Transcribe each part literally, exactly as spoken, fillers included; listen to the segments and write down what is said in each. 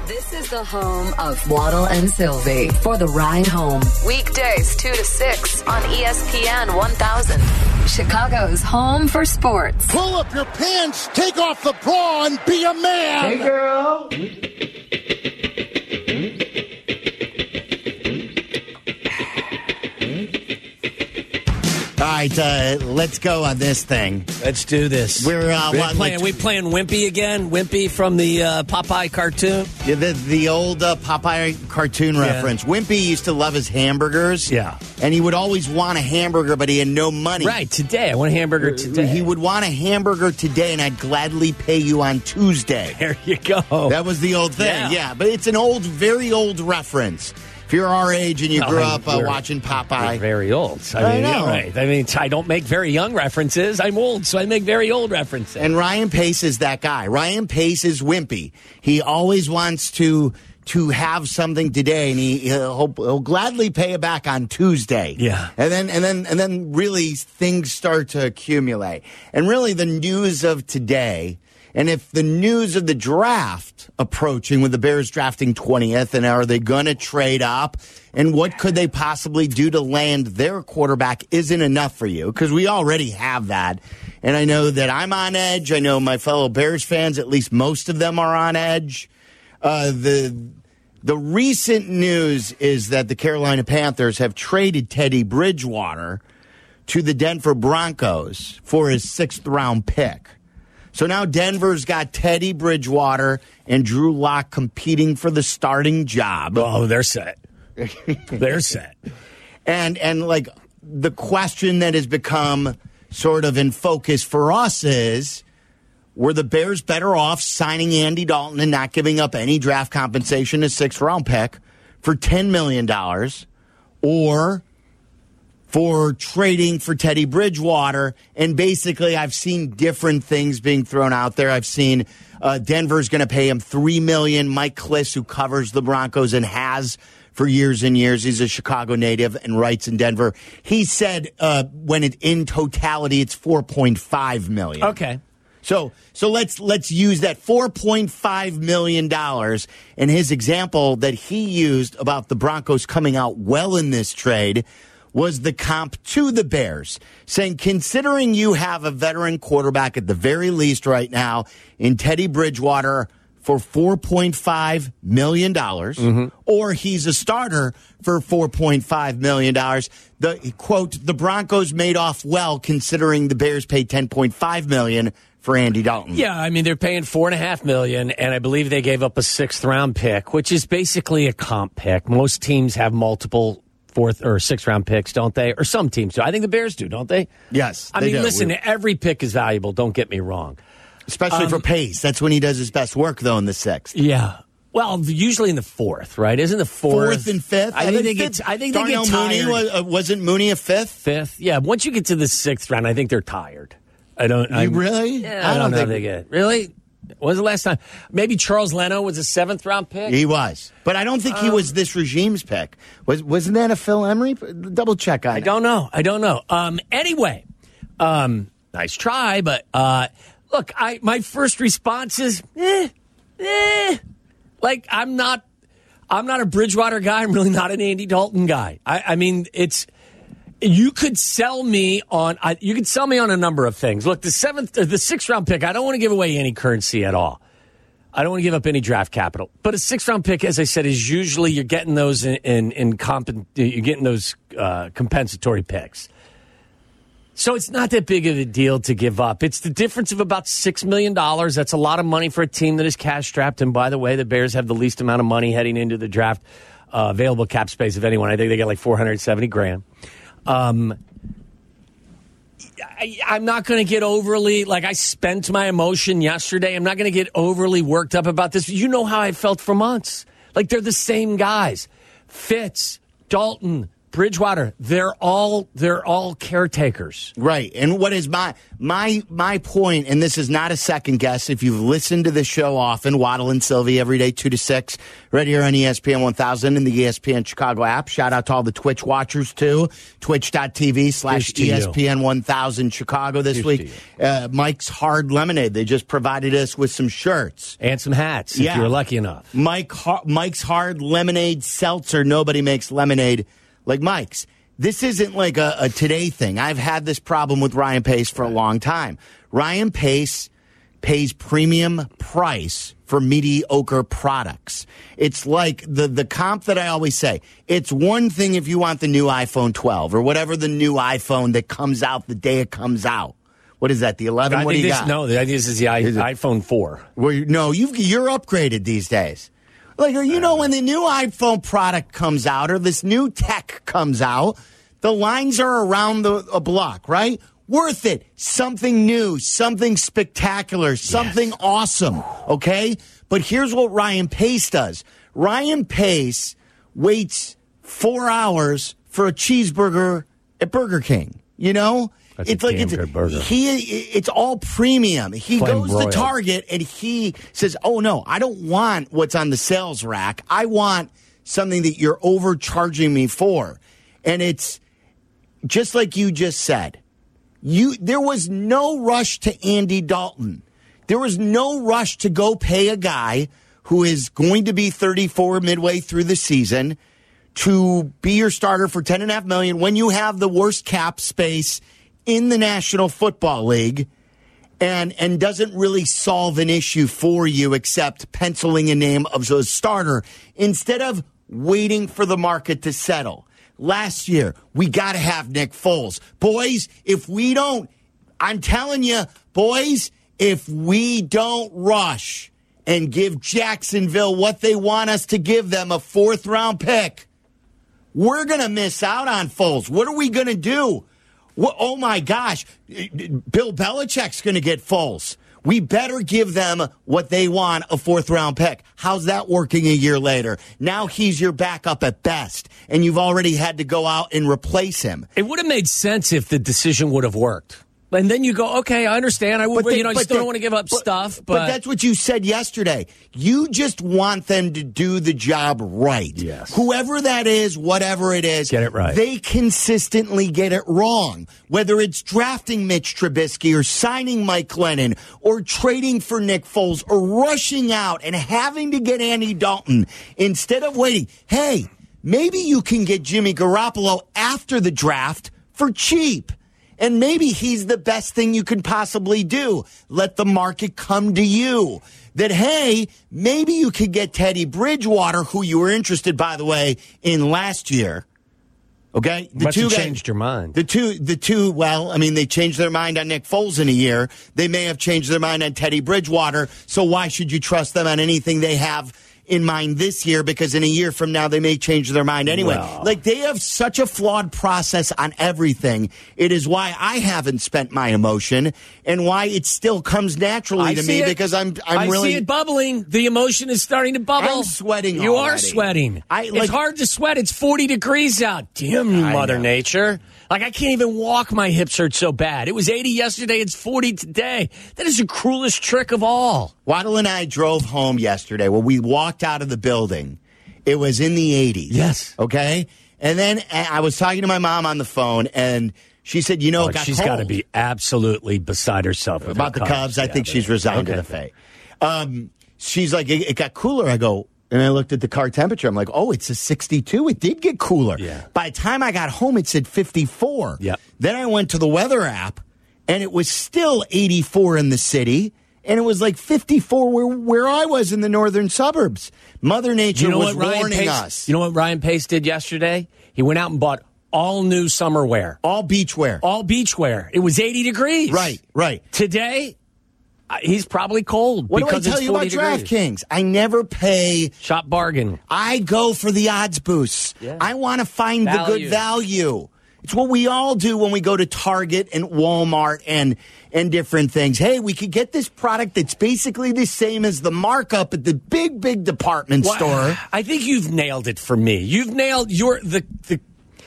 This is the home of Waddle and Sylvie for the ride home. Weekdays two to six on E S P N one thousand. Chicago's home for sports. Pull up your pants, take off the bra, and be a man. Hey, girl. All right, uh, let's go on this thing. Let's do this. We're, uh, We're what, playing. like, we playing Wimpy again. Wimpy from the uh, Popeye cartoon. Yeah, the the old uh, Popeye cartoon reference. Wimpy used to love his hamburgers. Yeah. And he would always want a hamburger, but he had no money. Right, today. I want a hamburger today. He would want a hamburger today, and I'd gladly pay you on Tuesday. There you go. That was the old thing, Yeah. yeah. But it's an old, very old reference. If you're our age and you No, grew I- up uh, we're- watching Popeye. We're very old. I, I mean, know. yeah, right. I mean, I don't make very young references. I'm old, so I make very old references. And Ryan Pace is that guy. Ryan Pace is wimpy. He always wants to to have something today, and he, he'll, he'll gladly pay it back on Tuesday. Yeah. And then and then and then really things start to accumulate. And really the news of today, and if the news of the draft approaching with the Bears drafting twentieth, and are they going to trade up? And what could they possibly do to land their quarterback isn't enough for you, because we already have that. And I know that I'm on edge. I know my fellow Bears fans, at least most of them, are on edge. Uh, the the recent news is that the Carolina Panthers have traded Teddy Bridgewater to the Denver Broncos for his sixth round pick. So now Denver's got Teddy Bridgewater and Drew Lock competing for the starting job. Oh, they're set. They're set. And and like the question that has become sort of in focus for us is, were the Bears better off signing Andy Dalton and not giving up any draft compensation, a sixth round pick, for ten million dollars, or for trading for Teddy Bridgewater? And basically, I've seen different things being thrown out there. I've seen uh, Denver's going to pay him three million dollars. Mike Kliss, who covers the Broncos and has for years and years, he's a Chicago native and writes in Denver. He said uh, when it in totality, it's four point five million dollars. Okay. So so let's let's use that four point five million dollars. And his example that he used about the Broncos coming out well in this trade was the comp to the Bears, saying, considering you have a veteran quarterback at the very least right now in Teddy Bridgewater for four point five million dollars, mm-hmm. or he's a starter for four point five million dollars, the quote, the Broncos made off well considering the Bears paid ten point five million dollars for Andy Dalton. Yeah, I mean, they're paying four and a half million, and I believe they gave up a sixth round pick, which is basically a comp pick. Most teams have multiple fourth or sixth round picks, don't they? Or some teams do. I think the Bears do, don't they? Yes. I they mean, do. listen, We- every pick is valuable. Don't get me wrong. Especially Um, for Pace. That's when he does his best work, though, in the sixth. Yeah. Well, usually in the fourth, right? Isn't the fourth? Fourth and fifth? I, think they get. I think they Darnell get tired. Mooney was, uh, wasn't Mooney a fifth? Fifth, yeah. Once you get to the sixth round, I think they're tired. I don't. You I'm- really? Yeah, I, don't, know if they get really. When was the last time? Maybe Charles Leno was a seventh round pick. He was, but I don't think he Um, was this regime's pick. Was wasn't that a Phil Emery? Double check on. I don't know. I don't know. Um. Anyway, um. Nice try, but uh. Look, I my first response is, eh, eh. Like I'm not. I'm not a Bridgewater guy. I'm really not an Andy Dalton guy. I, I mean, it's. You could sell me on. I, you could sell me on a number of things. Look, the seventh, or the sixth round pick. I don't want to give away any currency at all. I don't want to give up any draft capital. But a sixth round pick, as I said, is usually you're getting those in in, in comp. You're getting those uh, compensatory picks. So it's not that big of a deal to give up. It's the difference of about six million dollars. That's a lot of money for a team that is cash strapped. And by the way, the Bears have the least amount of money heading into the draft, uh, available cap space of anyone. I think they get like four hundred seventy grand. Um, I, I'm not going to get overly, like I spent my emotion yesterday. I'm not going to get overly worked up about this. You know how I felt for months. Like they're the same guys. Fitz, Dalton, Bridgewater, they're all they're all caretakers. Right. And what is my my my point, and this is not a second guess, if you've listened to the show often, Waddle and Sylvie every day, two to six, right here on E S P N one thousand and the E S P N Chicago app. Shout out to all the Twitch watchers, too. Twitch.tv slash ESPN one thousand Chicago this Here's week. Uh, Mike's Hard Lemonade. They just provided us with some shirts. And some hats, if Yeah. you're lucky enough. Mike Mike's Hard Lemonade Seltzer. Nobody makes lemonade like Mike's. This isn't like a, a today thing. I've had this problem with Ryan Pace for a long time. Ryan Pace pays premium price for mediocre products. It's like the, the comp that I always say. It's one thing if you want the new iPhone twelve or whatever the new iPhone that comes out the day it comes out. What is that, the eleven? I What do think you this, got? No, the idea is the I, Is it- iPhone four. Well, you, no, you've, you're upgraded these days. Like, you know, when the new iPhone product comes out or this new tech comes out, the lines are around the a block, right? Worth it. Something new, something spectacular, something Yes. awesome, okay? But here's what Ryan Pace does. Ryan Pace waits four hours for a cheeseburger at Burger King, you know? That's a it's like damn it's good burger. he it's all premium. He Flame goes broiled. to Target and he says, "Oh no, I don't want what's on the sales rack. I want something that you're overcharging me for." And it's just like you just said. You there was no rush to Andy Dalton. There was no rush to go pay a guy who is going to be thirty-four midway through the season to be your starter for ten and a half million when you have the worst cap space in the National Football League, and and doesn't really solve an issue for you except penciling a name of a starter instead of waiting for the market to settle. Last year, we got to have Nick Foles. Boys, if we don't, I'm telling you, boys, if we don't rush and give Jacksonville what they want us to give them, a fourth round pick, we're going to miss out on Foles. What are we going to do? Well, oh, my gosh. Bill Belichick's going to get Foles. We better give them what they want, a fourth-round pick. How's that working a year later? Now he's your backup at best, and you've already had to go out and replace him. It would have made sense if the decision would have worked. And then you go, okay, I understand. I would, But they- you know, I but still they- don't want to give up but- stuff. But, But, that's what you said yesterday. You just want them to do the job right. Yes. Whoever that is, whatever it is, Get it right. They consistently get it wrong. Whether it's drafting Mitch Trubisky or signing Mike Glennon or trading for Nick Foles or rushing out and having to get Andy Dalton instead of waiting. Hey, maybe you can get Jimmy Garoppolo after the draft for cheap. And maybe he's the best thing you can possibly do. Let the market come to you. That, hey, maybe you could get Teddy Bridgewater, who you were interested, by the way, in last year. Okay? The Must have guys- changed your mind. The two, the two, well, I mean, they changed their mind on Nick Foles in a year. They may have changed their mind on Teddy Bridgewater. So why should you trust them on anything they have in mind this year? Because in a year from now, they may change their mind anyway. Well. Like, they have such a flawed process on everything. It is why I haven't spent my emotion and why it still comes naturally I to see me it. because I'm, I'm I really. see it bubbling. The emotion is starting to bubble. I'm sweating You already. are sweating. I, like- it's hard to sweat. It's forty degrees out. Damn you, I Mother know. Nature. Like, I can't even walk. My hips hurt so bad. It was eighty yesterday. It's forty today. That is the cruelest trick of all. Waddle and I drove home yesterday. When we walked out of the building, it was in the eighties. Yes. Okay? And then uh, I was talking to my mom on the phone, and she said, you know, Oh, it got she's cold. got to be absolutely beside herself with About her the Cubs. I Yeah, think but- she's resigned okay. to the fate. Um, she's like, it, it got cooler. I go, and I looked at the car temperature. I'm like, oh, it's a sixty-two. It did get cooler. Yeah. By the time I got home, it said fifty-four. Yep. Then I went to the weather app, and it was still eighty-four in the city. And it was like fifty-four where, where I was in the northern suburbs. Mother Nature You know was what Ryan warning Pace, us. You know what Ryan Pace did yesterday? He went out and bought all new summer wear. All beach wear. All beach wear. It was eighty degrees. Right, right. Today, uh, he's probably cold What do I because tell it's you about forty degrees. DraftKings? I never pay. Shop bargain. I go for the odds boosts. Yeah. I want to find the Value. good value. It's what we all do when we go to Target and Walmart and and different things. Hey, we could get this product that's basically the same as the markup at the big, big department Well, store. I think you've nailed it for me. You've nailed your the the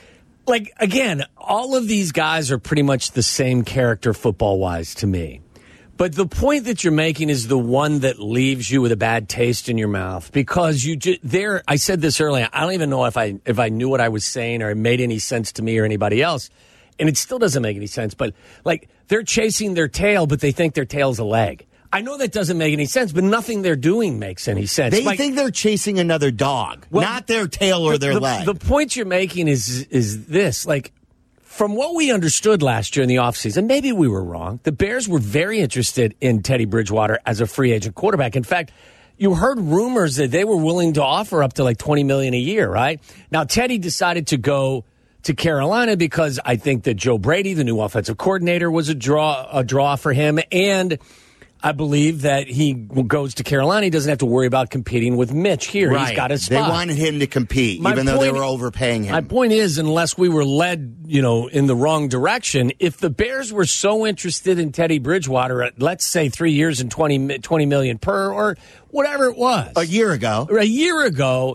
like, again, all of these guys are pretty much the same character football-wise to me. But the point that you're making is the one that leaves you with a bad taste in your mouth because you just there. I said this earlier. I don't even know if I if I knew what I was saying or it made any sense to me or anybody else, and it still doesn't make any sense. But like they're chasing their tail, but they think their tail's a leg. I know that doesn't make any sense, but nothing they're doing makes any sense. They like, think they're chasing another dog, well, not their tail or their the, leg. The point you're making is is this, like. From what we understood last year in the offseason, maybe we were wrong. The Bears were very interested in Teddy Bridgewater as a free agent quarterback. In fact, you heard rumors that they were willing to offer up to like twenty million dollars a year, right? Now, Teddy decided to go to Carolina because I think that Joe Brady, the new offensive coordinator, was a draw a draw for him. And I believe that he goes to Carolina. He doesn't have to worry about competing with Mitch here. Right. He's got his spot. spot. They wanted him to compete, my even though point, they were overpaying him. My point is, unless we were led, you know, in the wrong direction, if the Bears were so interested in Teddy Bridgewater at, let's say, three years and twenty, twenty million per or whatever it was. A year ago. A year ago,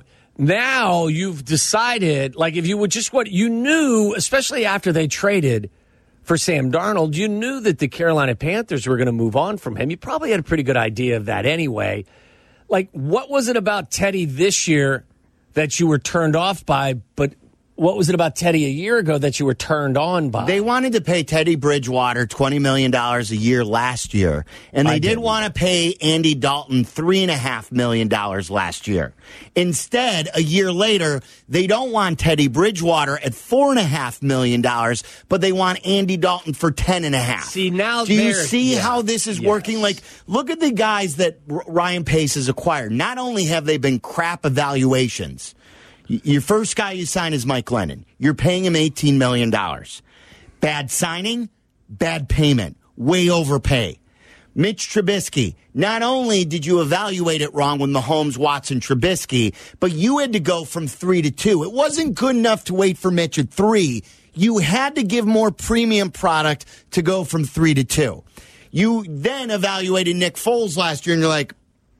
now you've decided, like if you would just what you knew, especially after they traded for Sam Darnold, you knew that the Carolina Panthers were going to move on from him. You probably had a pretty good idea of that anyway. Like, what was it about Teddy this year that you were turned off by, but what was it about Teddy a year ago that you were turned on by? They wanted to pay Teddy Bridgewater twenty million dollars a year last year, and they I did didn't. want to pay Andy Dalton three point five million dollars last year. Instead, a year later, they don't want Teddy Bridgewater at four point five million dollars, but they want Andy Dalton for ten point five. See, now Do you see yeah. how this is yes. working? Like, look at the guys that R- Ryan Pace has acquired. Not only have they been crap evaluations, your first guy you sign is Mike Lennon. You're paying him eighteen million dollars. Bad signing, bad payment, way overpay. Mitch Trubisky, not only did you evaluate it wrong with Mahomes, Watson, Trubisky, but you had to go from three to two. It wasn't good enough to wait for Mitch at three. You had to give more premium product to go from three to two. You then evaluated Nick Foles last year, and you're like,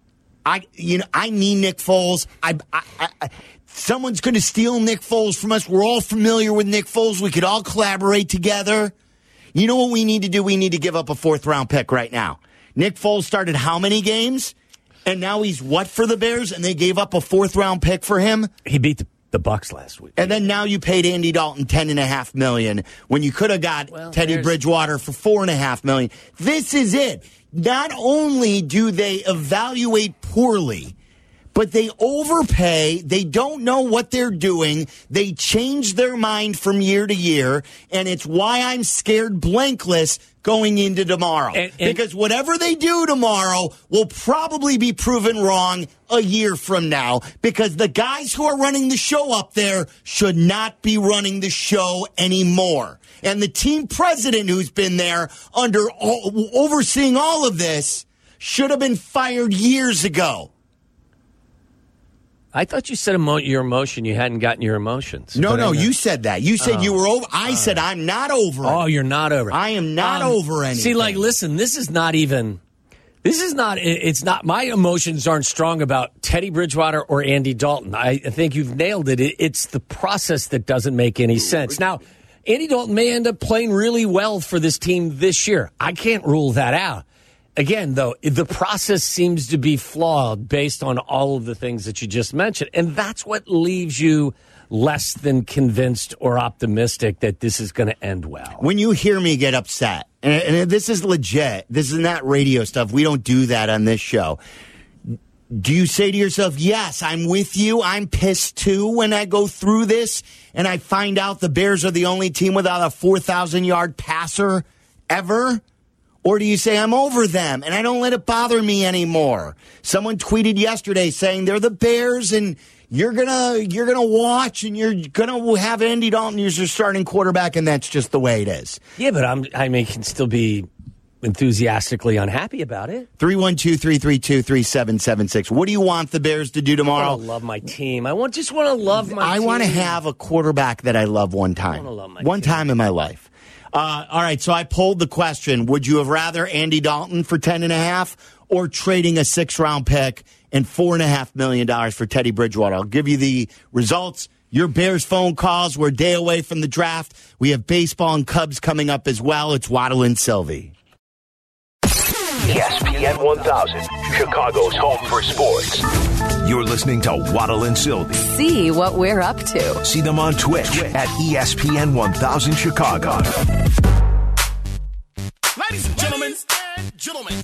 I, you know, I need Nick Foles. I, I, I Someone's going to steal Nick Foles from us. We're all familiar with Nick Foles. We could all collaborate together. You know what we need to do? We need to give up a fourth-round pick right now. Nick Foles started how many games? And now he's what for the Bears? And they gave up a fourth-round pick for him? He beat the, the Bucs last week. And then now you paid Andy Dalton ten point five million dollars when you could have got well, Teddy Bridgewater for four point five million dollars. This is it. Not only do they evaluate poorly, but they overpay. They don't know what they're doing. They change their mind from year to year. And it's why I'm scared blankless going into tomorrow. And, and because whatever they do tomorrow will probably be proven wrong a year from now. Because the guys who are running the show up there should not be running the show anymore. And the team president who's been there under all, overseeing all of this should have been fired years ago. I thought you said emo- your emotion. You hadn't gotten your emotions. No, no, you said that. You said oh. you were over. I uh, said I'm not over it. Oh, you're not over it. I am not um, over anything. See, like, listen, this is not even, this is not, it's not, my emotions aren't strong about Teddy Bridgewater or Andy Dalton. I, I think you've nailed it. it. It's the process that doesn't make any sense. Now, Andy Dalton may end up playing really well for this team this year. I can't rule that out. Again, though, the process seems to be flawed based on all of the things that you just mentioned. And that's what leaves you less than convinced or optimistic that this is going to end well. When you hear me get upset, and, and this is legit, this is not radio stuff. We don't do that on this show. Do you say to yourself, yes, I'm with you. I'm pissed too when I go through this and I find out the Bears are the only team without a four thousand yard passer ever? Or do you say, I'm over them, and I don't let it bother me anymore? Someone tweeted yesterday saying they're the Bears, and you're gonna you're gonna watch, and you're gonna have Andy Dalton as your starting quarterback, and that's just the way it is. Yeah, but I'm, I mean, can still be enthusiastically unhappy about it. three one two, three three two, three seven seven six. What do you want the Bears to do tomorrow? I want to love my team. I want just want to love my I team. I want to have a quarterback that I love one time. I want to love my one team. time in my life. Uh, all right, so I polled the question, would you have rather Andy Dalton for ten and a half or trading a six-round pick and four and a half million dollars for Teddy Bridgewater? I'll give you the results. your Bears phone calls. We're a day away from the draft. We have baseball and Cubs coming up as well. It's Waddle and Sylvie. E S P N one thousand, Chicago's home for sports. You're listening to Waddle and Sylvie. See what we're up to. See them on Twitch, Twitch. at E S P N one thousand Chicago. Ladies and gentlemen, Ladies and gentlemen.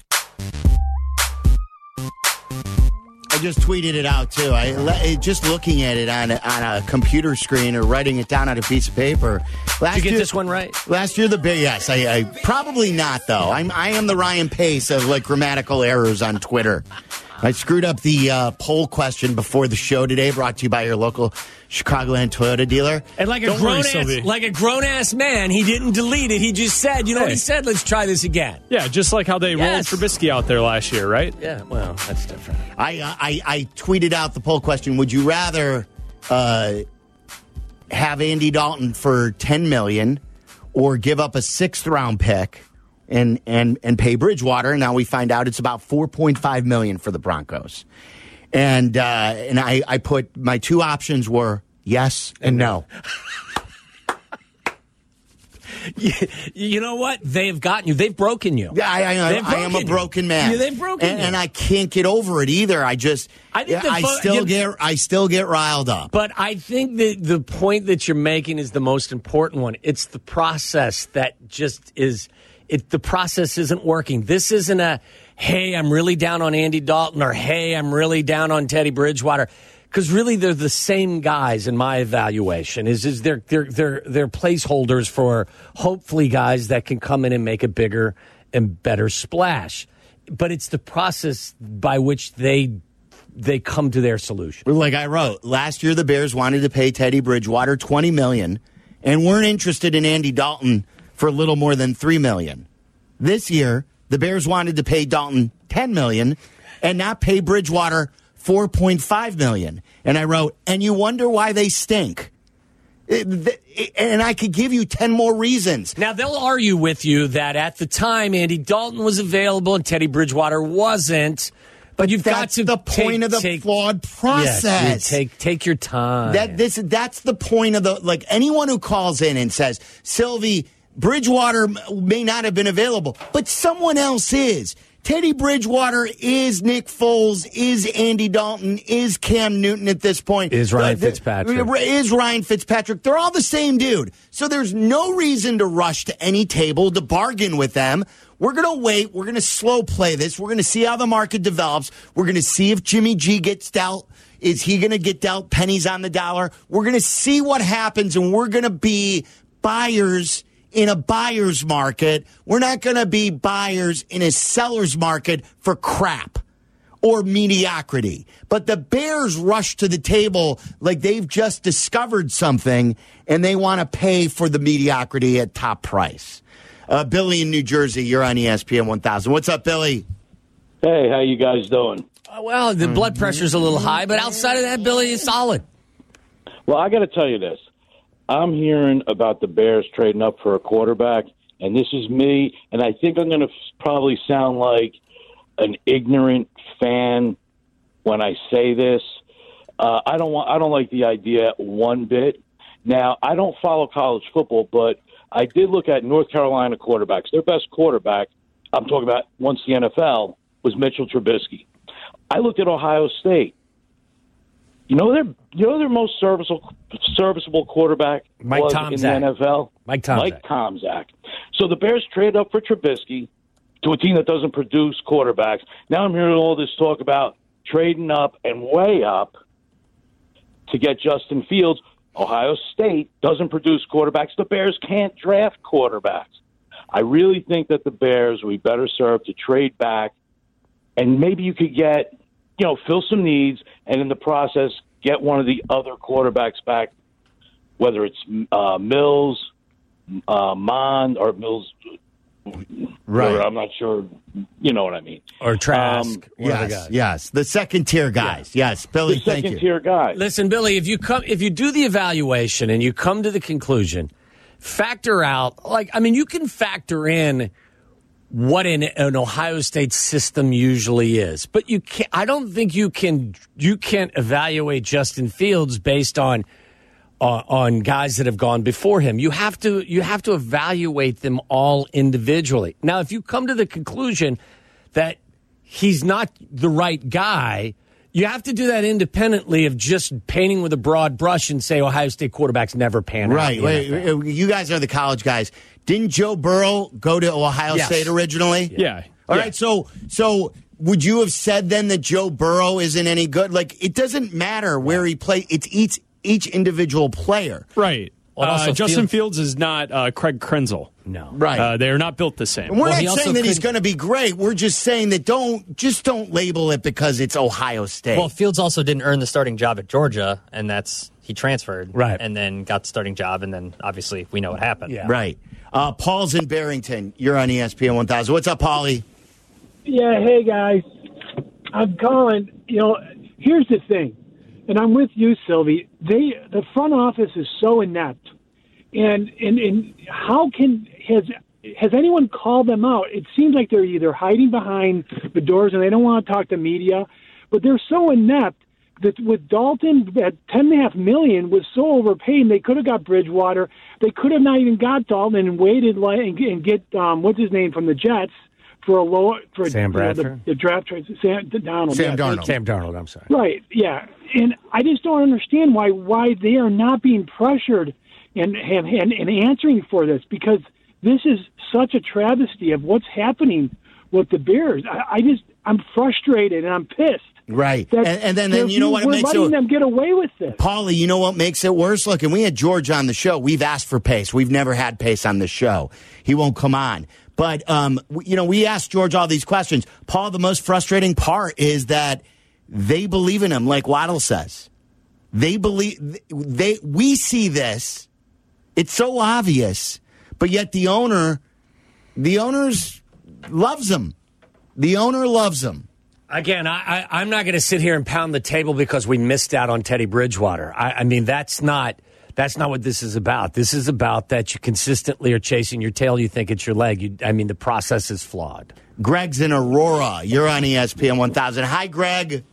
I just tweeted it out, too. I Just looking at it on a, on a computer screen or writing it down on a piece of paper. Last Did you get year, this one right? Last year, the Bears, yes. I, I Probably not, though. I'm, I am the Ryan Pace of, like, grammatical errors on Twitter. I screwed up the uh, poll question before the show today, brought to you by your local Chicagoland Toyota dealer. And like a Don't grown worry, ass, like a grown ass man, he didn't delete it. He just said, you know hey. what he said? Let's try this again. Yeah, just like how they yes. rolled Trubisky out there last year, right? Yeah, well, that's different. I uh, I, I tweeted out the poll question: would you rather uh, have Andy Dalton for ten million dollars or give up a sixth round pick and and and pay Bridgewater? Now we find out it's about four point five million dollars for the Broncos. And uh, and I, I put my two options were yes and no. you, you know what? They've gotten you. They've broken you. Yeah, I, I, I am a broken man. Yeah, they've broken and, you. And I can't get over it either. I just, I, think I vo- still you, get, I still get riled up. But I think that the point that you're making is the most important one. It's the process that just is. It, the process isn't working. This isn't a, hey, I'm really down on Andy Dalton, or hey, I'm really down on Teddy Bridgewater. Because really, they're the same guys in my evaluation. Is is they're they're they're they're placeholders for hopefully guys that can come in and make a bigger and better splash. But it's the process by which they they come to their solution. Like I wrote, last year the Bears wanted to pay Teddy Bridgewater twenty million dollars and weren't interested in Andy Dalton for a little more than three million dollars. This year, the Bears wanted to pay Dalton ten million dollars and not pay Bridgewater four point five million dollars. And I wrote, and you wonder why they stink. And I could give you ten more reasons. Now, they'll argue with you that at the time, Andy Dalton was available and Teddy Bridgewater wasn't. But you've that's got to the take, point of the take, flawed process. Yes, you take take your time. That this that's the point of the like anyone who calls in and says, Sylvie, Bridgewater may not have been available, but someone else is. Teddy Bridgewater is Nick Foles, is Andy Dalton, is Cam Newton at this point. Is Ryan the, the, Fitzpatrick. Is Ryan Fitzpatrick. They're all the same dude. So there's no reason to rush to any table to bargain with them. We're going to wait. We're going to slow play this. We're going to see how the market develops. We're going to see if Jimmy G gets dealt. Is he going to get dealt pennies on the dollar? We're going to see what happens, and we're going to be buyers in a buyer's market. We're not going to be buyers in a seller's market for crap or mediocrity. But the Bears rush to the table like they've just discovered something, and they want to pay for the mediocrity at top price. Uh, Billy in New Jersey, you're on E S P N one thousand. What's up, Billy? Hey, how you guys doing? Uh, well, the blood pressure's a little high, but outside of that, Billy is solid. Well, I got to tell you this. I'm hearing about the Bears trading up for a quarterback, and this is me, and I think I'm going to probably sound like an ignorant fan when I say this. Uh, I don't want. I don't like the idea one bit. Now, I don't follow college football, but I did look at North Carolina quarterbacks. Their best quarterback, I'm talking about once the N F L, was Mitchell Trubisky. I looked at Ohio State. You know their you know their most serviceable serviceable quarterback Mike was Tomczak. in the N F L? Mike Tomczak. Mike Tomczak. So the Bears trade up for Trubisky to a team that doesn't produce quarterbacks. Now I'm hearing all this talk about trading up and way up to get Justin Fields. Ohio State doesn't produce quarterbacks. The Bears can't draft quarterbacks. I really think that the Bears would be better served to trade back, and maybe you could get, you know, fill some needs, and in the process, get one of the other quarterbacks back, whether it's uh, Mills, uh, Mond, or Mills. Right. Or I'm not sure. You know what I mean. Or Trask. Um, Yes, yes. The second tier guys. Yeah. Yes, Billy, The thank second you. tier guy. Listen, Billy, if you come, if you do the evaluation and you come to the conclusion, factor out, like, I mean, you can factor in what an, an Ohio State system usually is, but you can't, I don't think you can, you can't evaluate Justin Fields based on, on, on guys that have gone before him. You have to you have to evaluate them all individually. Now, if you come to the conclusion that he's not the right guy, you have to do that independently of just painting with a broad brush and say Ohio State quarterbacks never pan out. Right. Wait, you guys are the college guys. Didn't Joe Burrow go to Ohio Yes. State originally? Yeah. All yeah. right. So, so would you have said then that Joe Burrow isn't any good? Like, it doesn't matter where he plays. It's each each individual player. Right. Well, Uh, also Justin Fields- Fields is not uh, Craig Krenzel. No. Right. Uh, they are not built the same. And we're Well, he not also saying that he's couldn't- going to be great. We're just saying that don't just don't label it because it's Ohio State. Well, Fields also didn't earn the starting job at Georgia, and that's he transferred, Right. and then got the starting job, and then obviously we know what happened. Yeah. right. Uh, Paul's in Barrington. You're on E S P N one thousand. What's up, Paulie? Yeah, hey guys. I'm calling, you know, here's the thing, and I'm with you, Sylvie. They the front office is so inept. And and, and how can has has anyone called them out? It seems like they're either hiding behind the doors and they don't want to talk to media, but they're so inept that with Dalton at ten and a half million was so overpaid. They could have got Bridgewater. They could have not even got Dalton and waited like and, and get um, what's his name from the Jets for a low for Sam you know, Bradford? the, the draft trade. Sam Donald. Sam yeah, Darnold. Sam Darnold, I'm sorry. Right. Yeah. And I just don't understand why why they are not being pressured and and, and, and answering for this, because this is such a travesty of what's happening with the Bears. I, I just I'm frustrated and I'm pissed. Right. that And, and then, then they're- you know what it we're makes letting it them get away with this. Paulie, you know what makes it worse? Look, and we had George on the show. We've asked for Pace. We've never had Pace on the show. He won't come on. But, um, w- you know, we asked George all these questions. Paul, the most frustrating part is that they believe in him, like Waddle says. They believe, they. we see this. It's so obvious. But yet the owner, the owner's loves him. The owner loves him. Again, I, I, I'm not going to sit here and pound the table because we missed out on Teddy Bridgewater. I, I mean, that's not that's not what this is about. This is about that you consistently are chasing your tail. You think it's your leg. You, I mean, the process is flawed. Greg's in Aurora. You're on E S P N one thousand. Hi, Greg.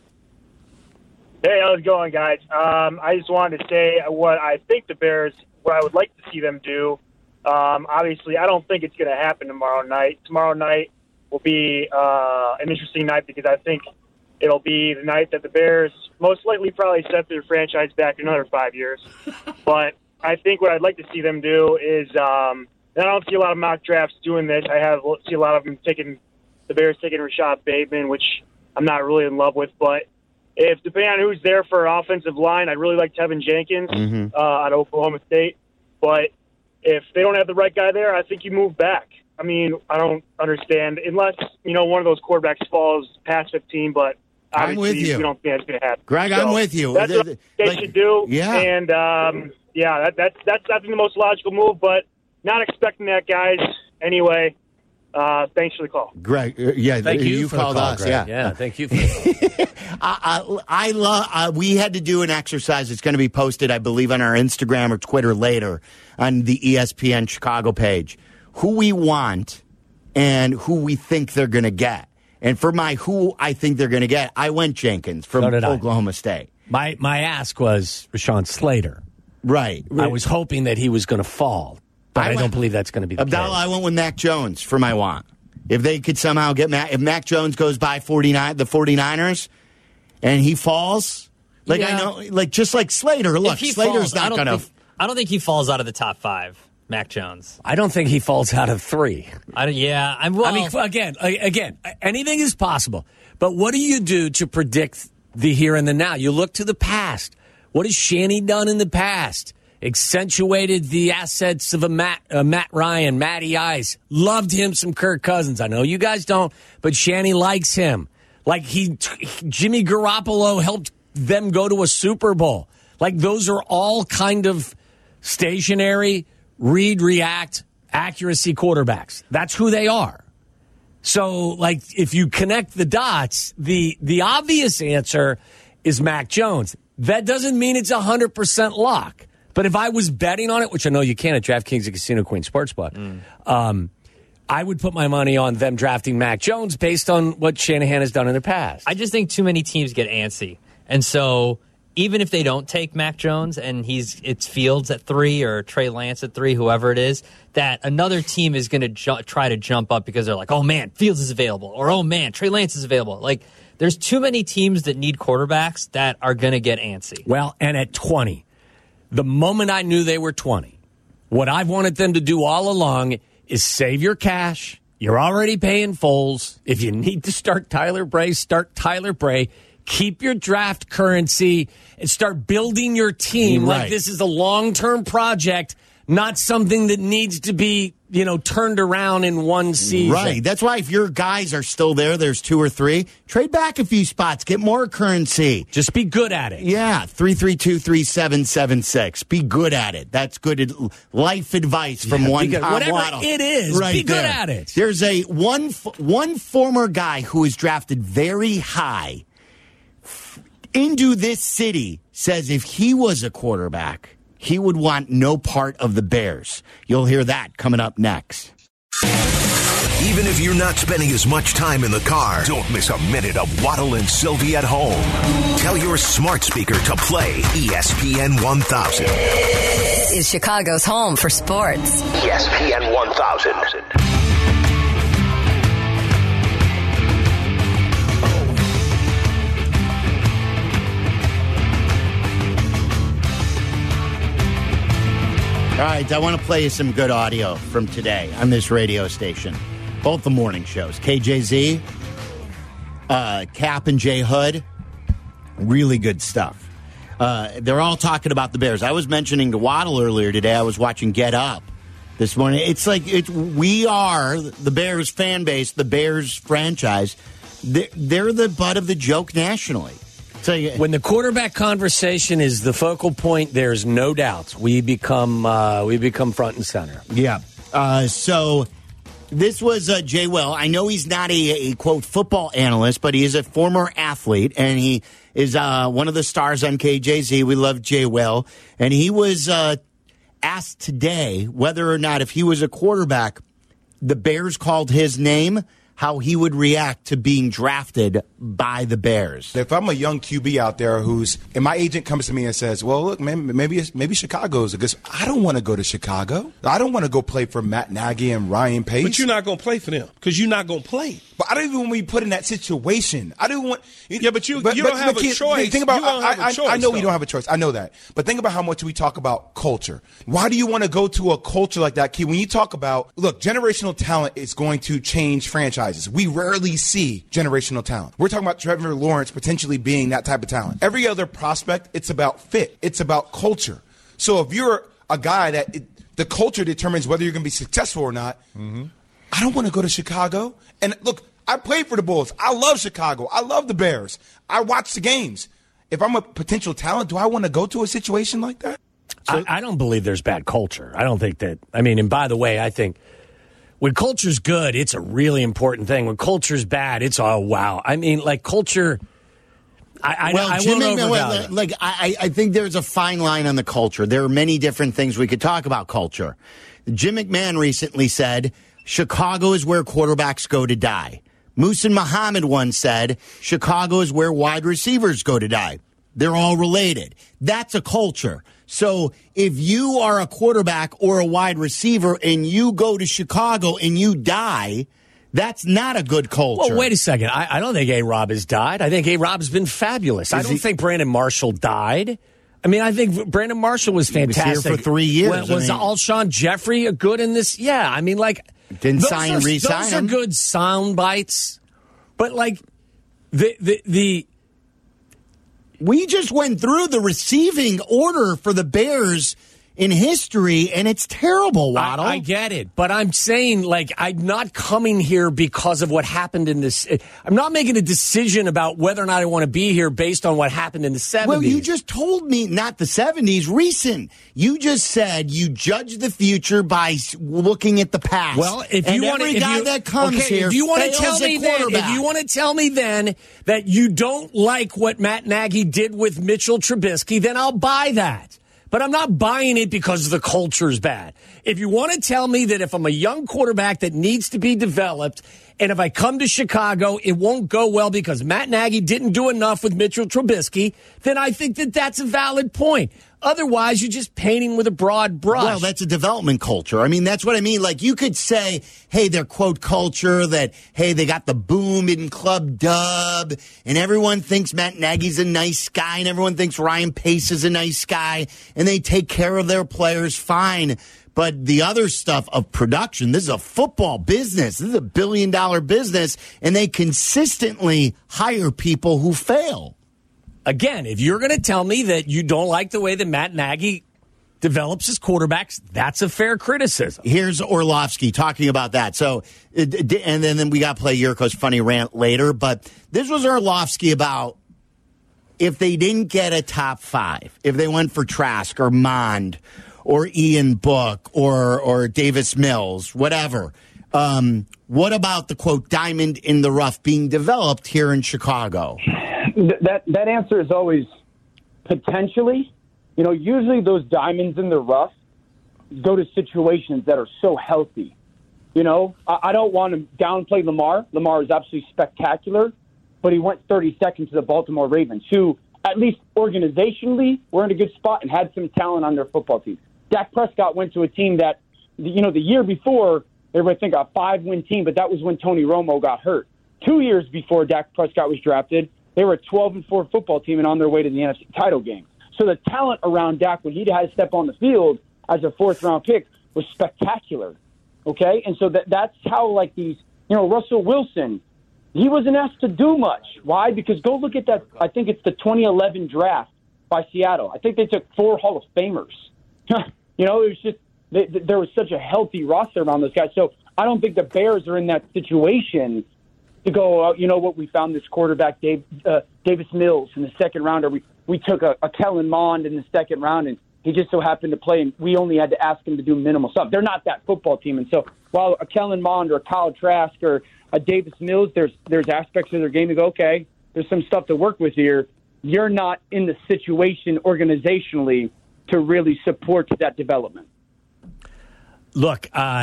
Hey, how's it going, guys? Um, I just wanted to say what I think the Bears, what I would like to see them do. Um, obviously, I don't think it's going to happen tomorrow night. Tomorrow night will be uh, an interesting night because I think it'll be the night that the Bears most likely probably set their franchise back another five years. But I think what I'd like to see them do is, um, and I don't see a lot of mock drafts doing this. I have see a lot of them taking the Bears taking Rashad Bateman, which I'm not really in love with. But if depending on who's there for offensive line, I'd really like Tevin Jenkins Mm-hmm. uh, out of Oklahoma State. But if they don't have the right guy there, I think you move back. I mean, I don't understand unless, you know, one of those quarterbacks falls past fifteen, but I'm obviously with you. we don't think that's going to happen. Greg, So I'm with you. That's what they Like, should do. yeah. And, um, yeah, that, that's, that's, I think, the most logical move, but not expecting that, guys. Anyway, uh, thanks for the call. Greg, uh, yeah, Thank you, for called the call, us. Greg. Yeah, yeah. Thank you. For the I, I, I love. Uh, we had to do an exercise. It's going to be posted, I believe, on our Instagram or Twitter later on the E S P N Chicago page. Who we want and who we think they're going to get. And for my who I think they're going to get, I went Jenkins from So did I. Oklahoma State. my my ask was Rashawn Slater. Right. I was hoping that he was going to fall, but I I, went- don't believe that's going to be the Abdallah, case. I went with Mac Jones for my want. If they could somehow get Mac, if Mac Jones goes by forty-nine, the 49ers, and he falls, like I Yeah. know, like just like Slater. Look, If he Slater's falls, I not don't going to. think- I don't think he falls out of the top five. Mac Jones. I don't think he falls out of three. I don't, yeah, I'm. Well, I mean, again, a- again, anything is possible. But what do you do to predict the here and the now? You look to the past. What has Shanny done in the past? Accentuated the assets of a Matt, uh, Matt Ryan, Matty Ice. Loved him some Kirk Cousins. I know you guys don't, but Shanny likes him. Like he, Jimmy Garoppolo helped them go to a Super Bowl. Like those are all kind of stationary, read, react, accuracy quarterbacks. That's who they are. So, like, if you connect the dots, the the obvious answer is Mac Jones. That doesn't mean it's a hundred percent lock. But if I was betting on it, which I know you can at DraftKings and Casino Queen Sportsbook, mm. um, I would put my money on them drafting Mac Jones based on what Shanahan has done in the past. I just think too many teams get antsy, and so even if they don't take Mac Jones and he's it's Fields at three or Trey Lance at three, whoever it is, that another team is going to ju- try to jump up because they're like, oh, man, Fields is available, or oh, man, Trey Lance is available. Like, there's too many teams that need quarterbacks that are going to get antsy. Well, and at twenty, the moment I knew they were twenty, what I've wanted them to do all along is save your cash. You're already paying Foles. If you need to start Tyler Bray, start Tyler Bray. Keep your draft currency and start building your team right. like this is a long-term project, not something that needs to be, you know, turned around in one season. Right. That's why if your guys are still there, there's two or three, trade back a few spots, get more currency. Just be good at it. Yeah. three three two, three seven seven six. Be good at it. That's good ad- life advice from Yeah, one because Tom whatever Waddle. it is, right be good there. at it. There's a one, one former guy who was drafted very high into this city says if he was a quarterback, he would want no part of the Bears. You'll hear that coming up next. Even if you're not spending as much time in the car, don't miss a minute of Waddle and Sylvie at home. Tell your smart speaker to play E S P N one thousand. This is Chicago's home for sports. E S P N one thousand. All right, I want to play you some good audio from today on this radio station. Both the morning shows. K J Z, uh, Cap and Jay Hood. Really good stuff. Uh, they're all talking about the Bears. I was mentioning to Waddle earlier today. I was watching Get Up this morning. It's like it's, we are the Bears fan base, the Bears franchise. They're, they're the butt of the joke nationally. So you, when the quarterback conversation is the focal point, there's no doubt we become uh, we become front and center. Yeah. Uh, so this was uh, Jay Will. I know he's not a, a quote football analyst, but he is a former athlete, and he is uh, one of the stars on K J Z. We love Jay Will, and he was uh, asked today whether or not if he was a quarterback, the Bears called his name, how he would react to being drafted by the Bears. If I'm a young Q B out there who's, and my agent comes to me and says, well, look, man, maybe maybe Chicago's a good, I don't want to go to Chicago. I don't want to go play for Matt Nagy and Ryan Pace. But you're not going to play for them because you're not going to play. But I don't even want to be put in that situation. I don't want. Yeah, but you, but, you don't but, have but a choice. Think about, you don't I, have a I, choice, I know though. we don't have a choice. I know that. But think about how much we talk about culture. Why do you want to go to a culture like that, Key? When you talk about, look, generational talent is going to change franchises. We rarely see generational talent. We're talking about Trevor Lawrence potentially being that type of talent. Every other prospect, it's about fit. It's about culture. So if you're a guy that it, the culture determines whether you're going to be successful or not, mm-hmm. I don't want to go to Chicago. And look, I played for the Bulls. I love Chicago. I love the Bears. I watch the games. If I'm a potential talent, do I want to go to a situation like that? So, I, I don't believe there's bad culture. I don't think that. I mean, and by the way, I think when culture's good, it's a really important thing. When culture's bad, it's oh wow. I mean, like culture. I, I, well, I Jim won't McMahon, overvalue. like I, I think there's a fine line on the culture. There are many different things we could talk about culture. Jim McMahon recently said, Chicago is where quarterbacks go to die. Muhsin Muhammad once said, Chicago is where wide receivers go to die. They're all related. That's a culture. So if you are a quarterback or a wide receiver and you go to Chicago and you die, that's not a good culture. Well, wait a second. I, I don't think A-Rob has died. I think A-Rob's been fabulous. Is I don't he, think Brandon Marshall died. I mean, I think Brandon Marshall was fantastic. He was here for three years. Was, was I mean, Alshon Jeffrey a good in this? Yeah. I mean, like. Didn't those sign are, and re-sign Those him. are good sound bites. But, like, the, the, the. We just went through the receiving order for the Bears in history, and it's terrible, Waddle. I, I get it, but I'm saying, like, I'm not coming here because of what happened in this. I'm not making a decision about whether or not I want to be here based on what happened in the seventies. Well, you just told me, not the seventies, recent. You just said you judge the future by looking at the past. Well, if and you want every to, guy you, that comes okay, here, if you want to fails tell me at then, quarterback. if you want to tell me then that you don't like what Matt Nagy did with Mitchell Trubisky, then I'll buy that. but I'm not buying it because the culture's bad. If you want to tell me that if I'm a young quarterback that needs to be developed, and if I come to Chicago, it won't go well because Matt Nagy didn't do enough with Mitchell Trubisky, then I think that that's a valid point. Otherwise, you're just painting with a broad brush. Well, that's a development culture. I mean, that's what I mean. Like, you could say, hey, they're quote culture, that, hey, they got the boom in Club Dub, and everyone thinks Matt Nagy's a nice guy, and everyone thinks Ryan Pace is a nice guy, and they take care of their players fine. But the other stuff of production, this is a football business. This is a billion-dollar business, and they consistently hire people who fail. Again, if you're going to tell me that you don't like the way that Matt Nagy develops his quarterbacks, that's a fair criticism. Here's Orlovsky talking about that. So, and then, then we got to play Yurko's funny rant later. But this was Orlovsky about if they didn't get a top five, if they went for Trask or Mond or Ian Book or or Davis Mills, whatever. Um, what about the, quote, diamond in the rough being developed here in Chicago? That that answer is always potentially. You know, usually those diamonds in the rough go to situations that are so healthy. You know, I, I don't want to downplay Lamar. Lamar is absolutely spectacular, but he went thirty seconds to the Baltimore Ravens, who at least organizationally were in a good spot and had some talent on their football team. Dak Prescott went to a team that, you know, the year before, they were, I think, a five-win team, but that was when Tony Romo got hurt. Two years before Dak Prescott was drafted, they were a twelve and four football team and on their way to the N F C title game. So the talent around Dak when he had to step on the field as a fourth-round pick was spectacular, okay? And so that that's how, like, these, you know, Russell Wilson, he wasn't asked to do much. Why? Because go look at that, I think it's the twenty eleven draft by Seattle. I think they took four Hall of Famers. You know, it was just, they, there was such a healthy roster around those guys. So I don't think the Bears are in that situation to go, uh, you know what, we found this quarterback, Dave, uh, Davis Mills, in the second round, or we, we took a, a Kellen Mond in the second round, and he just so happened to play, and we only had to ask him to do minimal stuff. They're not that football team. And so while a Kellen Mond or a Kyle Trask or a Davis Mills, there's there's aspects of their game to go, okay, there's some stuff to work with here. You're not in the situation organizationally to really support that development. Look, uh,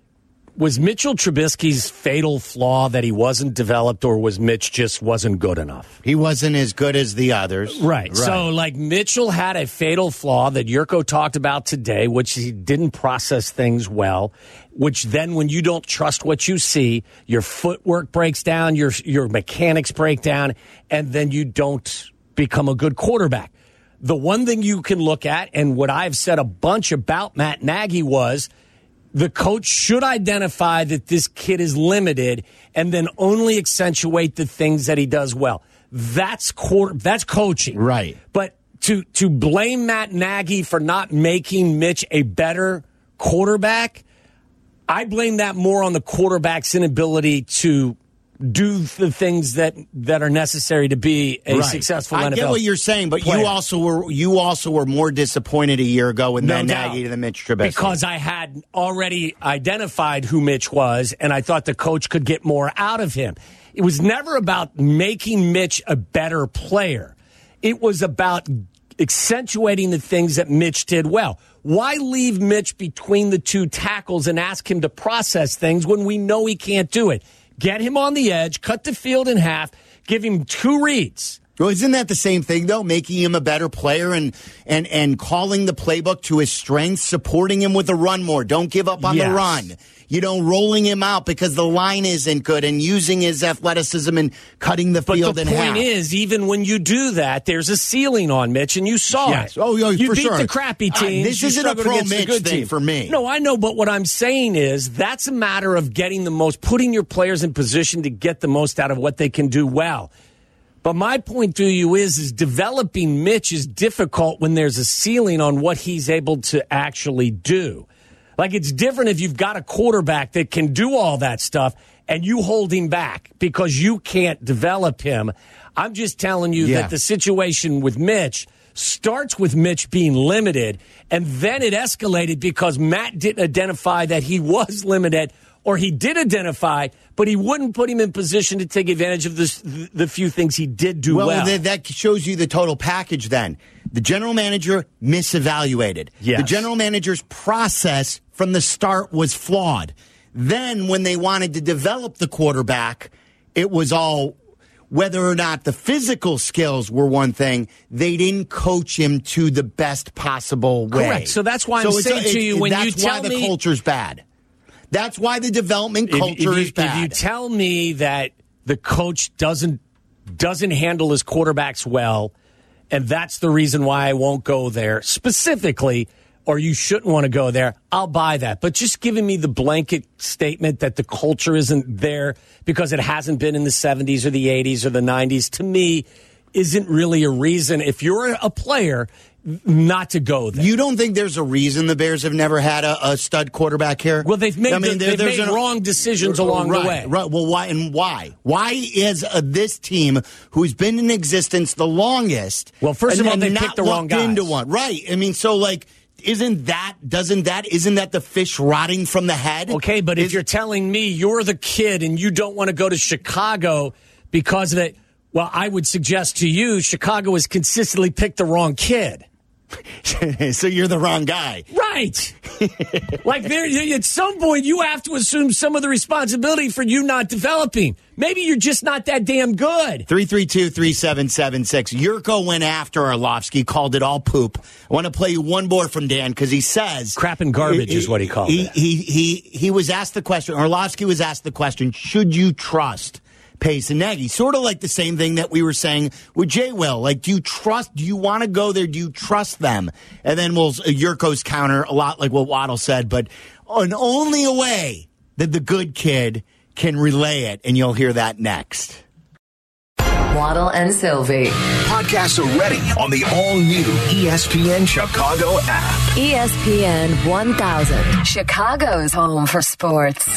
was Mitchell Trubisky's fatal flaw that he wasn't developed, or was Mitch just wasn't good enough? He wasn't as good as the others. Right. right. So, like, Mitchell had a fatal flaw that Yurko talked about today, which he didn't process things well, which then when you don't trust what you see, your footwork breaks down, your your mechanics break down, and then you don't become a good quarterback. The one thing you can look at, and what I've said a bunch about Matt Nagy was, the coach should identify that this kid is limited and then only accentuate the things that he does well. That's quarter, that's coaching. Right. But to to blame Matt Nagy for not making Mitch a better quarterback, I blame that more on the quarterback's inability to do the things that, that are necessary to be a right. successful I N F L get what you're saying, but player. you also were you also were more disappointed a year ago with No Matt doubt. Nagy than Mitch Trubisky. Because I had already identified who Mitch was, and I thought the coach could get more out of him. It was never about making Mitch a better player. It was about accentuating the things that Mitch did well. Why leave Mitch between the two tackles and ask him to process things when we know he can't do it? Get him on the edge, cut the field in half, give him two reads. Well, isn't that the same thing, though? Making him a better player and and and calling the playbook to his strengths, supporting him with the run more. Don't give up on Yes. the run. You know, rolling him out because the line isn't good and using his athleticism and cutting the But field the in point half. is, even when you do that, there's a ceiling on Mitch, and you saw Yes. it. Oh, yeah, you for beat sure. the crappy Uh, teams. this you isn't a struggled pro against the Mitch good thing team. for me. No, I know, but what I'm saying is that's a matter of getting the most, putting your players in position to get the most out of what they can do well. But my point to you is, is developing Mitch is difficult when there's a ceiling on what he's able to actually do. Like, it's different if you've got a quarterback that can do all that stuff and you hold him back because you can't develop him. I'm just telling you Yeah. that the situation with Mitch starts with Mitch being limited, and then it escalated because Matt didn't identify that he was limited or he did identify, but he wouldn't put him in position to take advantage of this, the few things he did do well. Well, th- that shows you the total package then. The general manager misevaluated. Yes. The general manager's process from the start was flawed. Then when they wanted to develop the quarterback, it was all whether or not the physical skills were one thing, they didn't coach him to the best possible way. Correct. So that's why I'm so saying to you, when you tell me... That's why the me, culture's bad. That's why the development culture if, if you, is bad. If you tell me that the coach doesn't doesn't handle his quarterbacks well, and that's the reason why I won't go there specifically, or you shouldn't want to go there, I'll buy that. But just giving me the blanket statement that the culture isn't there because it hasn't been in the seventies or the eighties or the nineties, to me, isn't really a reason, if you're a player, not to go there. You don't think there's a reason the Bears have never had a, a stud quarterback here? Well, they've made, I mean, the, there, they've made an, wrong decisions along right, the way. Right. Well, why and why? Why is uh, this team, who's been in existence the longest, well, first and, of all, they not picked the wrong guys into one? Right. I mean, so like. Isn't that, doesn't that, isn't that the fish rotting from the head? Okay, but Is, if you're telling me you're the kid and you don't want to go to Chicago because of it, well, I would suggest to you Chicago has consistently picked the wrong kid. So you're the wrong guy. Right. Like there, at some point, you have to assume some of the responsibility for you not developing. Maybe you're just not that damn good. three three two, three seven seven six. Yurko went after Orlovsky, called it all poop. I want to play you one more from Dan because he says... Crap and garbage he, is what he called he, it. He, he, he was asked the question, Orlovsky was asked the question, should you trust Pace and Nagy? Sort of like the same thing that we were saying with Jay Will. Like, do you trust, do you want to go there? Do you trust them? And then we'll, uh, Yurko's counter, a lot like what Waddle said, but in only a way that the good kid can relay it, and you'll hear that next. Waddle and Sylvie. Podcasts are ready on the all-new E S P N Chicago app. E S P N one thousand, Chicago's home for sports.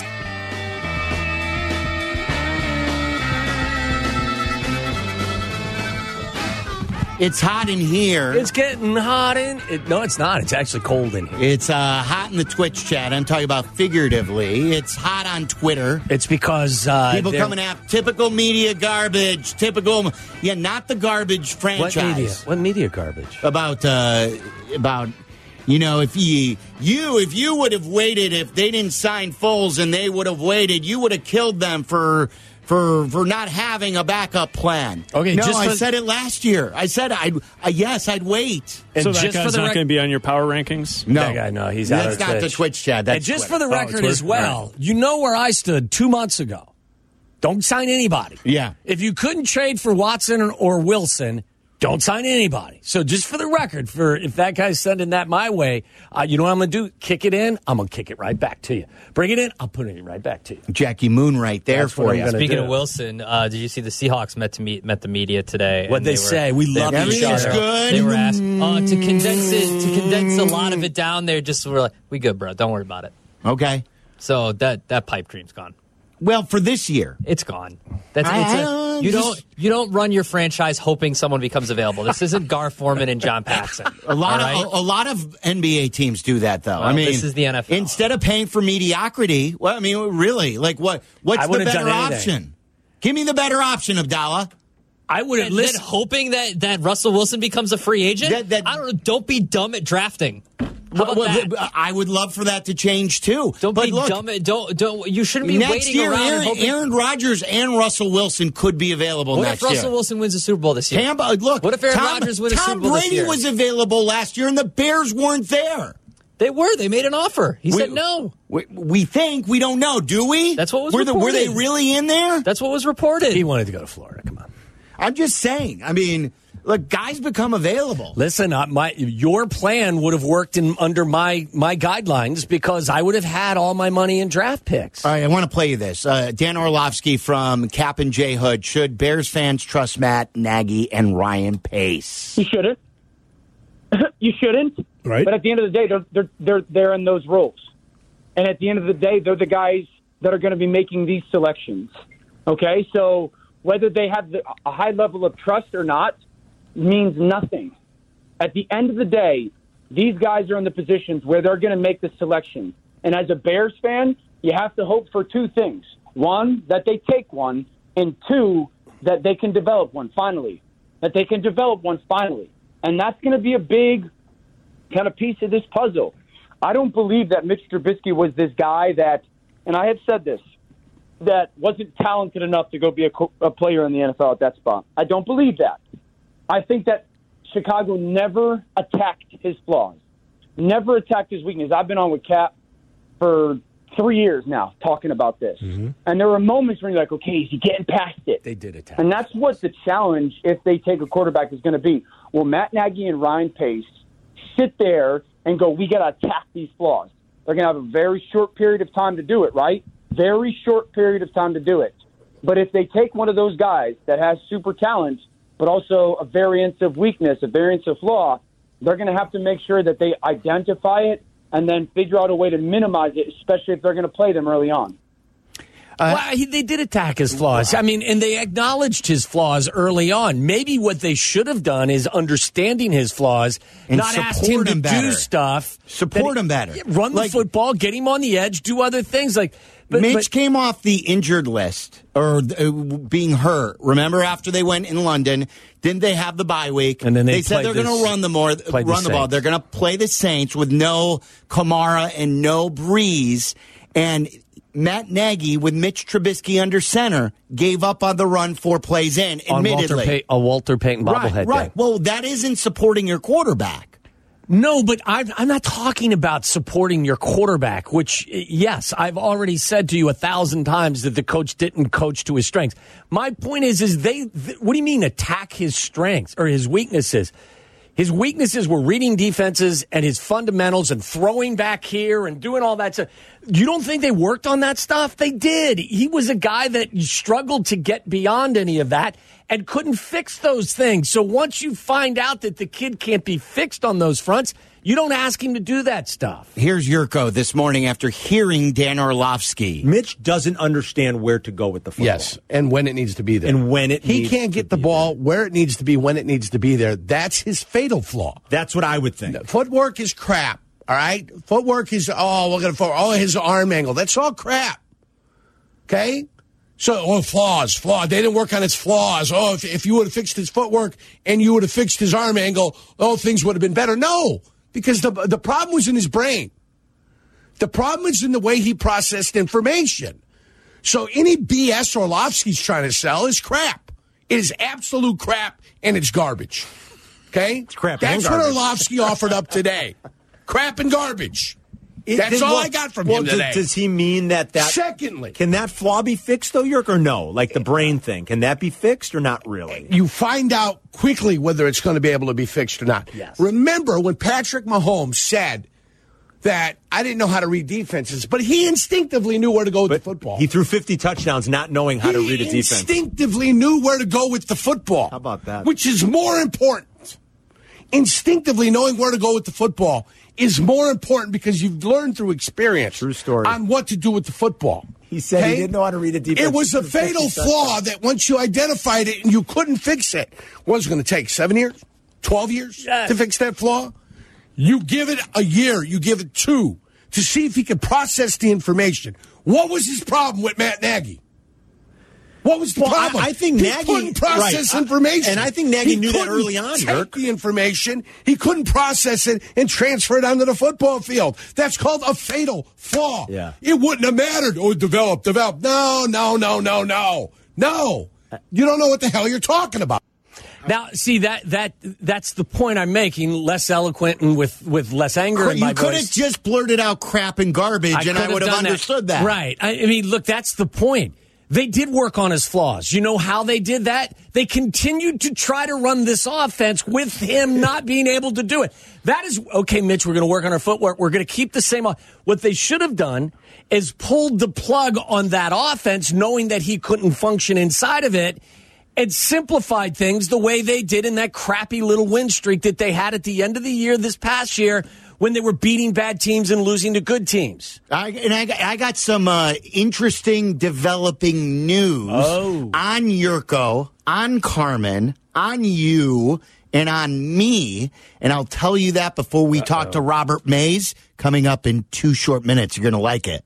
It's hot in here. It's getting hot in... It, no, it's not. It's actually cold in here. It's uh, hot in the Twitch chat. I'm talking about figuratively. It's hot on Twitter. It's because... Uh, People coming after typical media garbage. Typical... Yeah, not the garbage franchise. What media? What media garbage? About... Uh, about... You know, if you, you, if you would have waited, if they didn't sign Foles and they would have waited, you would have killed them for... For for not having a backup plan. Okay, no, just I for, said it last year. I said I'd uh, yes, I'd wait. And so that just guy's for the not rec- going to be on your power rankings? No, that guy, no, he's That's out of not Twitch. the Twitch chat. That's and just Twitter. for the record oh, as well, right. You know where I stood two months ago. Don't sign anybody. Yeah. If you couldn't trade for Watson or, or Wilson, don't sign anybody. So just for the record, for if that guy's sending that my way, uh, you know what I'm going to do? Kick it in. I'm going to kick it right back to you. Bring it in. I'm putting it right back to you. Jackie Moon right there That's for what you. I'm gonna Speaking do. of Wilson, uh, did you see the Seahawks met to meet met the media today? What'd they, were- say? We love each Everything's other. good. They were asked uh, to condense it to condense a lot of it down. They just were like, "We good, bro. Don't worry about it." Okay. So that that pipe dream's gone. Well, for this year, It's gone. That's I- it's I a, don't you just- don't you don't run your franchise hoping someone becomes available. This isn't Gar Forman and John Paxson. a lot all right? of a, a lot of N B A teams do that, though. Well, I mean, this is the N F L. Instead of paying for mediocrity, well, I mean, really, like what? What's I the wouldn't better have done anything. option? Give me the better option, Abdallah. I would have And then listened. hoping that, that Russell Wilson becomes a free agent. That- that- I don't know. Don't be dumb at drafting. How about Well, that? I would love for that to change too. Don't but be look, dumb. At, don't don't. You shouldn't be next waiting year, around. and Aaron, hoping, Aaron Rodgers and Russell Wilson could be available what next if Russell year. Wilson wins the Super Bowl this year? Tampa, look. What if Aaron Tom, Rodgers wins the Tom Super Bowl this Brady year? was available last year, and the Bears weren't there. They were. They made an offer. He We- said no. We, we think we don't know, do we? That's what was were, the, were they reported. really in there? That's what was reported. He wanted to go to Florida. Come on. I'm just saying. I mean, look, guys become available. Listen, uh, my your plan would have worked in under my my guidelines because I would have had all my money in draft picks. All right, I want to play you this. Uh, Dan Orlovsky from Cap and J Hood. Should Bears fans trust Matt Nagy and Ryan Pace? You shouldn't. You shouldn't. Right. But at the end of the day, they're they're they're they're in those roles, and at the end of the day, they're the guys that are going to be making these selections. Okay, so whether they have the, a high level of trust or not means nothing. At the end of the day, these guys are in the positions where they're going to make the selection. And as a Bears fan, you have to hope for two things. One, that they take one, and two, that they can develop one finally. That they can develop one finally. And that's going to be a big kind of piece of this puzzle. I don't believe that Mitch Trubisky was this guy that, and I have said this, that wasn't talented enough to go be a, co- a player in the N F L at that spot. I don't believe that. I think that Chicago never attacked his flaws, never attacked his weakness. I've been on with Cap for three years now talking about this. Mm-hmm. And there were moments where you're like, okay, is he getting past it? They did attack. And that's what the challenge, if they take a quarterback, is going to be. Will Matt Nagy and Ryan Pace sit there and go, we got to attack these flaws? They're going to have a very short period of time to do it, right? Very short period of time to do it. But if they take one of those guys that has super talent, but also a variance of weakness, a variance of flaw, they're going to have to make sure that they identify it and then figure out a way to minimize it, especially if they're going to play them early on. Uh, well, he, they did attack his flaws. I mean, and they acknowledged his flaws early on. Maybe what they should have done is understanding his flaws, and not ask him to better. do stuff. Support him better. Run the like, football, get him on the edge, do other things. Like but, Mitch but, came off the injured list or uh, being hurt. Remember after they went in London, didn't they have the bye week? And then they, they said they're going to run the more run the, the ball. They're going to play the Saints with no Kamara and no Breeze. And Matt Nagy, with Mitch Trubisky under center, gave up on the run four plays in, admittedly. On Walter Pay- a Walter Payton bobblehead right, right. day. Well, that isn't supporting your quarterback. No, but I'm, I'm not talking about supporting your quarterback, which, yes, I've already said to you a thousand times that the coach didn't coach to his strengths. My point is, is they, th- what do you mean attack his strengths or his weaknesses? His weaknesses were reading defenses and his fundamentals and throwing back here and doing all that stuff. You don't think they worked on that stuff? They did. He was a guy that struggled to get beyond any of that and couldn't fix those things. So once you find out that the kid can't be fixed on those fronts, you don't ask him to do that stuff. Here's Yurko this morning after hearing Dan Orlovsky. Mitch doesn't understand where to go with the football. Yes, and when it needs to be there. And when it he needs can't get the ball there. Where it needs to be, when it needs to be there. That's his fatal flaw. That's what I would think. Footwork is crap, all right? Footwork is, oh, we're going to, oh, his arm angle. That's all crap, okay? So, oh, flaws, flaws. They didn't work on his flaws. Oh, if, if you would have fixed his footwork and you would have fixed his arm angle, oh, things would have been better. No. Because the the problem was in his brain. The problem is in the way he processed information. So any B S Orlovsky's trying to sell is crap. It is absolute crap, and it's garbage. Okay? It's crap That's and garbage. what Orlovsky offered up today. Crap and garbage. It, That's all what, I got from well, him today. Does, does he mean that that... Secondly... Can that flaw be fixed, though, Yerk, or no? Like the brain thing. Can that be fixed or not really? You find out quickly whether it's going to be able to be fixed or not. Yes. Remember when Patrick Mahomes said that I didn't know how to read defenses, but he instinctively knew where to go with but the football. He threw fifty touchdowns not knowing how he to read a defense. He instinctively knew where to go with the football. How about that? Which is more important. Instinctively knowing where to go with the football is more important because you've learned through experience True story. on what to do with the football. He said okay? he didn't know how to read a defense. It was a fatal flaw that once you identified it and you couldn't fix it, what was it going to take, seven years, twelve years yes. to fix that flaw? You give it a year, you give it two, to see if he could process the information. What was his problem with Matt Nagy? What was the well, problem? I, I think he Nagy couldn't process right. information, and I think Nagy he knew that early on. Take Dirk. the information, he couldn't process it and transfer it onto the football field. That's called a fatal flaw. Yeah. It wouldn't have mattered. Oh, develop, develop. No, no, no, no, no, no. You don't know what the hell you're talking about. Now, see that that that's the point I'm making. Less eloquent and with, with less anger in my You could voice. have just blurted out crap and garbage, I and I would have done understood that. that. Right. I, I mean, look, that's the point. They did work on his flaws. You know how they did that? They continued to try to run this offense with him not being able to do it. That is, okay, Mitch, we're going to work on our footwork. We're going to keep the same. What they should have done is pulled the plug on that offense, knowing that he couldn't function inside of it, and simplified things the way they did in that crappy little win streak that they had at the end of the year this past year when they were beating bad teams and losing to good teams. I, and I, I got some uh, interesting developing news oh. on Yurko, on Carmen, on you, and on me. And I'll tell you that before we Uh-oh. talk to Robert Mays coming up in two short minutes. You're going to like it.